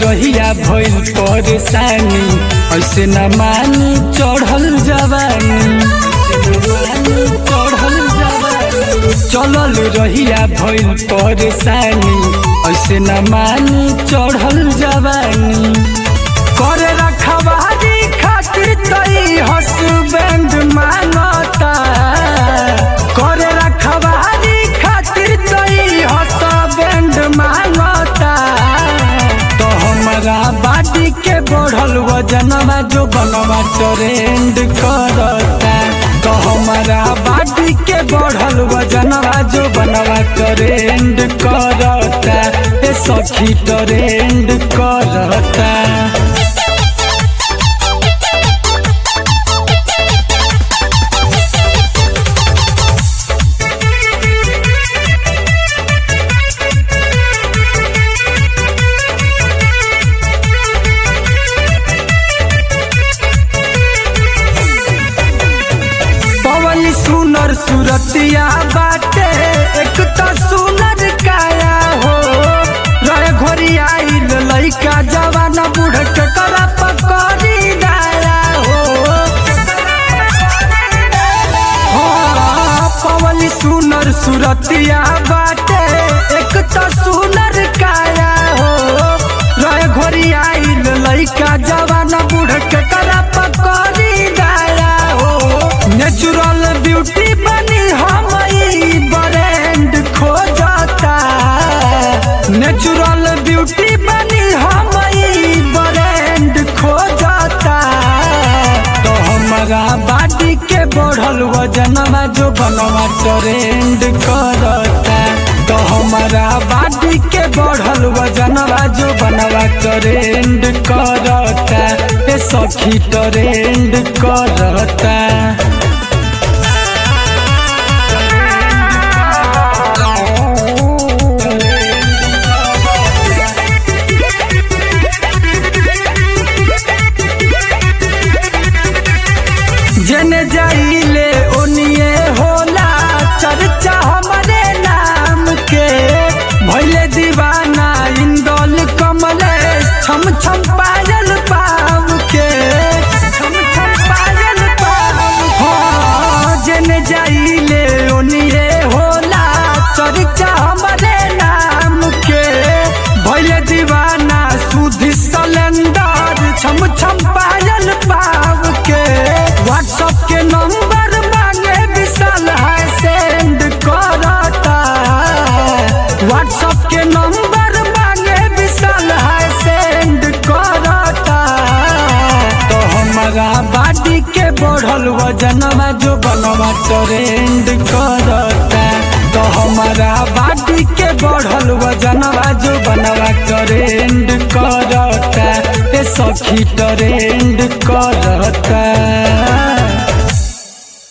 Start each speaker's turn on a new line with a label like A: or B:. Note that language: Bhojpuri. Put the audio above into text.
A: रहिया भइल परेशानी, ऐसे न मानी चढ़ल जवानी। चलल रहिया भइल परेशानी, ऐसे न मानी चढ़ल जवानी। करे रखवारी खातिर तई हसबैंड मांगता, करे रखवारी खातिर तई हसबैंड मांगता। तो हमारा बाडी के बढ़ल वजनवा जो बनवा ट्रेंड करता। तो हमारा बाडी के बढ़ल वजनवा जो बनवा ट्रेंड करता। ए सखी ट्रेंड करता। सुनर सुरतिया बाटे एक तो सुनर काया हो, रहे घोरी आइल लइका जवान बूढ़ के करा पकड़ी दाया हो। पवली सुनर सुरतिया बाटे एक तो सुनर काया हो, रहे घोरी आइल लइका जवान बूढ़ के करा पकड़ी दाया हो। नेचुरल ब्यूटी बनी हम ब्रांड खोजता, नेचुरल ब्यूटी बनी हम ब्रांड खोजता। तो हमारा बाडी के बढ़ल वजनवा जो बनवा ट्रेंड करता। तो हमारा बाडी के बढ़ल वजनवा जो बनवा ट्रेंड करता। ए सखी ट्रेंड करता। जन जाइले ओनिए होला चर्चा हमरे नाम के, भइले दीवाना इंदौल कमलेश छम छम पायल पाव के, छम छम पायल पाव। हाँ जन जाइले ओनिए होला चर्चा हमरे नाम के, भइले दीवाना सुधी सलेंडर छम छम पायल पाव के। व्हाट्सएप के नंबर मांगे विशाल है सेंड करता, व्हाट्सएप के नंबर मांगे विशाल है सेंड करता। तो हमारा बाडी के बढ़ल वजनवा जो बनवा ट्रेंड करता। तो हमारा बाडी के बढ़ल वजनवा जो बनवा ट्रेंड करता। ए सखी ट्रेंड करता।